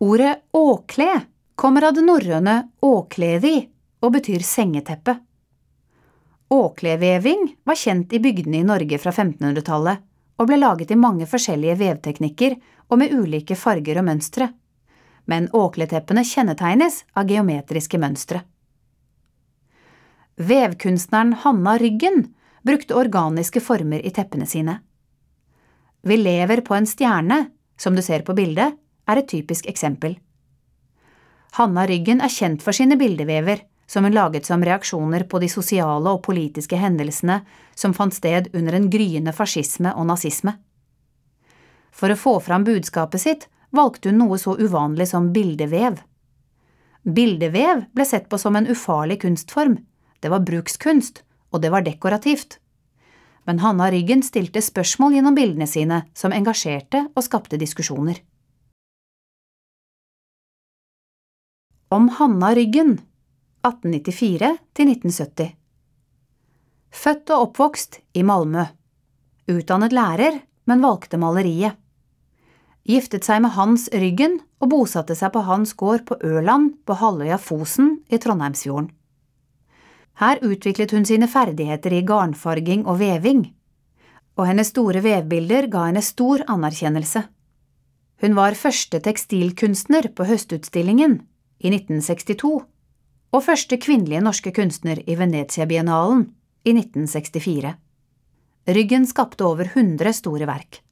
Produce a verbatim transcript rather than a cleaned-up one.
Ordet åkle kommer av det norrøne åkleði og betyr sengeteppe. Åkleveving var kjent i bygdene i Norge fra femtenhundretallet og ble laget i mange forskjellige vevteknikker og med ulike farger og mønstre. Men åkleteppene kjennetegnes av geometriske mønstre. Vevkunstneren Hanna Ryggen brukte organiske former i teppene sine. Vi lever på en stjerne, som du ser på bildet, er et typisk eksempel. Hanna Ryggen er kjent for sine bildevever, som hun laget som reaksjoner på de sosiale og politiske hendelsene som fant sted under en gryende fascisme og nazisme. For å få fram budskapet sitt valgte hun noe så uvanlig som bildevev. Bildevev ble sett på som en ufarlig kunstform. Det var brukskunst, og det var dekorativt. Men Hanna Ryggen stilte spørsmål gjennom bildene sine som engasjerte og skapte diskusjoner. Om Hanna Ryggen, atten nittifire til nitten sytti. Født og oppvokst i Malmö. Utdannet lærer, men valgte maleriet. Giftet seg med Hans Ryggen og bosatte seg på hans gård på Ørland på halvøya Fosen i Trondheimsfjorden. Her utviklet hun sine ferdigheter i garnfarging og veving, og hennes store vevbilder ga henne stor anerkjennelse. Hun var første tekstilkunstner på høstutstillingen i nitten sekstito, og første kvinnelige norske kunstner i Venezia-biennalen i nitten sekstifire. Ryggen skapte over hundre store verk.